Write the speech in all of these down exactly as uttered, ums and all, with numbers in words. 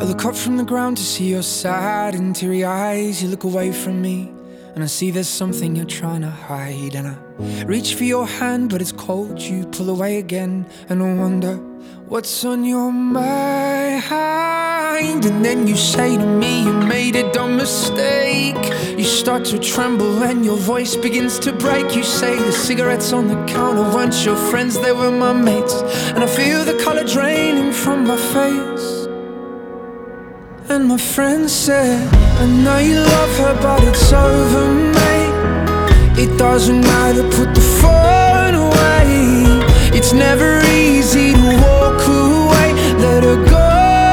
look up from the ground to see your sad and teary eyes. You look away from me and I see there's something you're trying to hide. And I reach for your hand but it's cold. You pull away again and I wonder what's on your mind. And then you say to me you made a dumb mistake. You start to tremble and your voice begins to break. You say the cigarettes on the counter weren't your friends, they were my mates. And I feel the color draining from my face. And my friend said, I know you love her but it's over, mate. It doesn't matter, put the phone away. It's never easy to walk away. Let her go,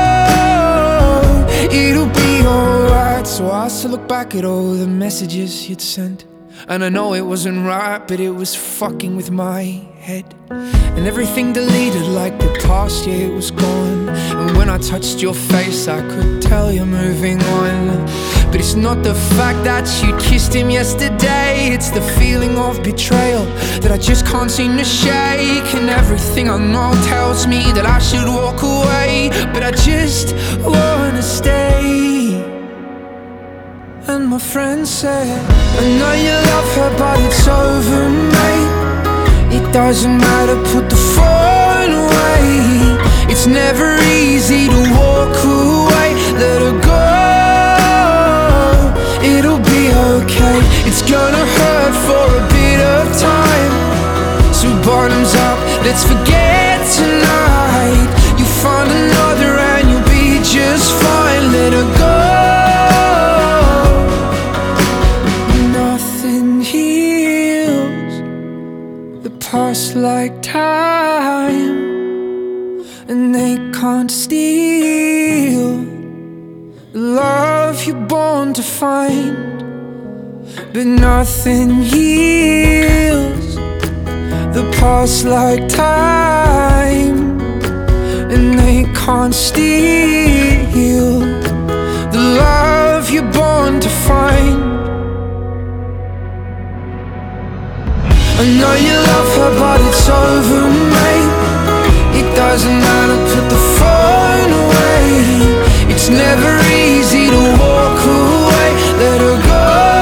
it'll be alright. So I still look back at all the messages you'd sent, and I know it wasn't right, but it was fucking with my head. And everything deleted like the past, yeah, it was gone. And when I touched your face I could tell you're moving on. But it's not the fact that you kissed him yesterday, it's the feeling of betrayal that I just can't seem to shake. And everything I know tells me that I should walk away, but I just wanna stay. And my friend said, I know you love her but it's over, mate. It doesn't matter, put the phone away. It's never easy to walk away. Let her go, it'll be okay. It's gonna hurt for a bit of time. So bottoms up, let's forget tonight. You find another and you'll be just fine. Let her go. Past like time, and they can't steal the love you're born to find. But nothing heals the past like time, and they can't steal the love you're born to find. I know you love her but it's over, mate. It doesn't matter, put the phone away. It's never easy to walk away. Let her go,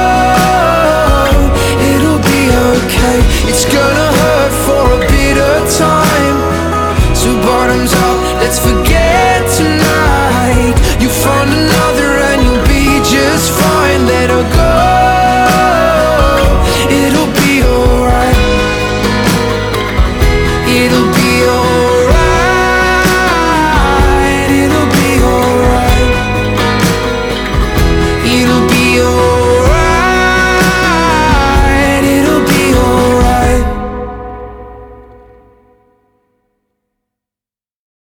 it'll be okay. It's gonna hurt for a bit of time. So bottoms up, let's forget